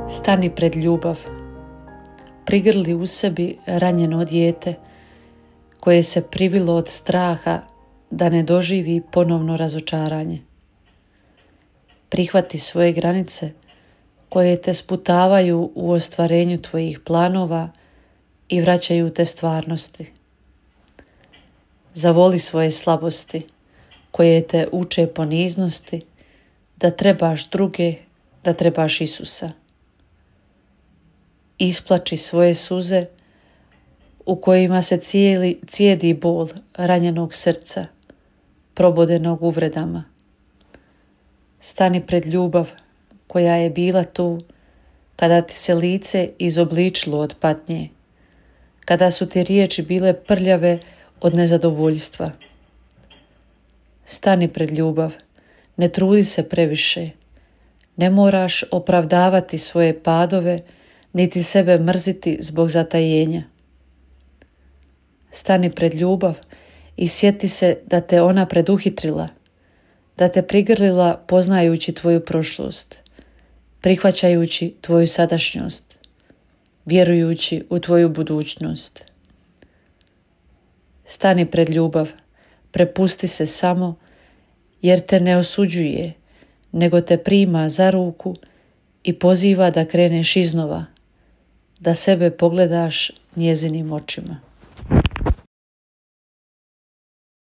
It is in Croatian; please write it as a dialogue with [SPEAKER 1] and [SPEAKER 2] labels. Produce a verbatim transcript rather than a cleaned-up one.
[SPEAKER 1] Stani pred ljubav. Prigrli u sebi ranjeno dijete koje se privilo od straha da ne doživi ponovno razočaranje. Prihvati svoje granice koje te sputavaju u ostvarenju tvojih planova i vraćaju te stvarnosti. Zavoli svoje slabosti koje te uče poniznosti, da trebaš druge, da trebaš Isusa. Isplači svoje suze u kojima se cijeli, cijedi bol ranjenog srca, probodenog uvredama. Stani pred ljubav koja je bila tu kada ti se lice izobličilo od patnje, kada su ti riječi bile prljave od nezadovoljstva. Stani pred ljubav, ne trudi se previše, ne moraš opravdavati svoje padove, niti sebe mrziti zbog zatajenja. Stani pred ljubav i sjeti se da te ona preduhitrila, da te prigrlila poznajući tvoju prošlost, prihvaćajući tvoju sadašnjost, vjerujući u tvoju budućnost. Stani pred ljubav, prepusti se samo, jer te ne osuđuje, nego te prima za ruku i poziva da kreneš iznova, da sebe pogledaš njezinim očima.